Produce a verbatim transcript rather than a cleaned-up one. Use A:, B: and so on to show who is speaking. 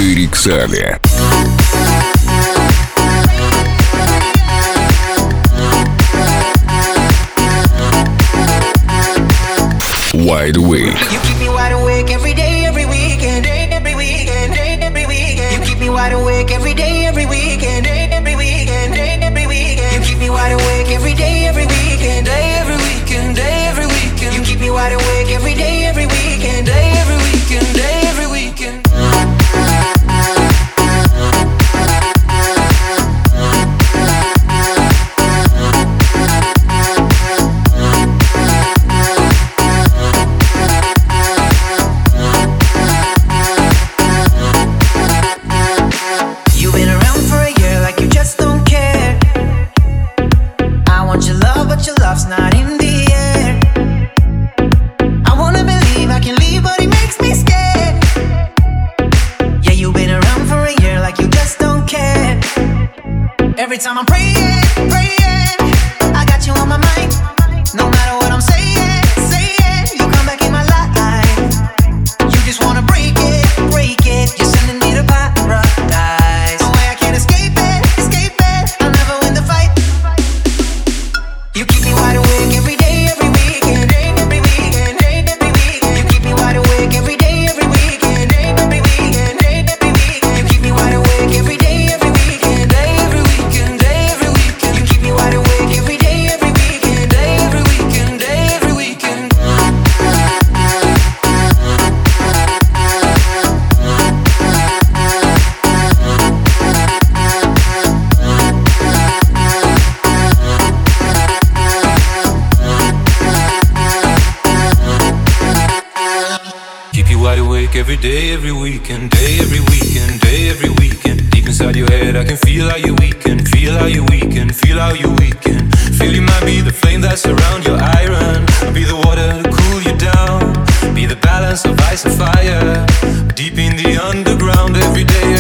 A: Эрик Сали. Wide Awake.
B: You keep me wide awake every day, every weekend, day, every weekend, day, every weekend. You keep me wide awake every day, every weekend, day, every weekend, day, every weekend. You keep me wide awake every day, every weekend, day, every weekend, day, every weekend. You keep me wide awake every day, every weekend, day, every weekend, day, every weekend.
C: Not in the air. I wanna believe I can leave, but it makes me scared. Yeah, you've been around for a year like you just don't care. Every time I'm praying, praying, I got you on my mind. No matter what I'm saying, saying, you come back in my life. You just wanna break it, break it. You're sending me to paradise. No way I can't escape it, escape it. I'll never win the fight. You keep me wide awake every day, every weekend, day, every weekend, day, every weekend. You keep me wide awake every day, every weekend, day, every weekend, day, every weekend. You keep me wide awake every day, every weekend, day, every weekend, day, every weekend. You keep me wide awake every day, every weekend, day, every weekend, day, every weekend.
D: Keep you wide awake every day, every weekend, day, every weekend, day, every weekend. Deep inside your head, I can feel how you weaken, feel how you weaken, feel how you weaken. Feel you might be the flame that surround your iron. I'll be the water to cool you down, be the balance of ice and fire. Deep in the underground, every day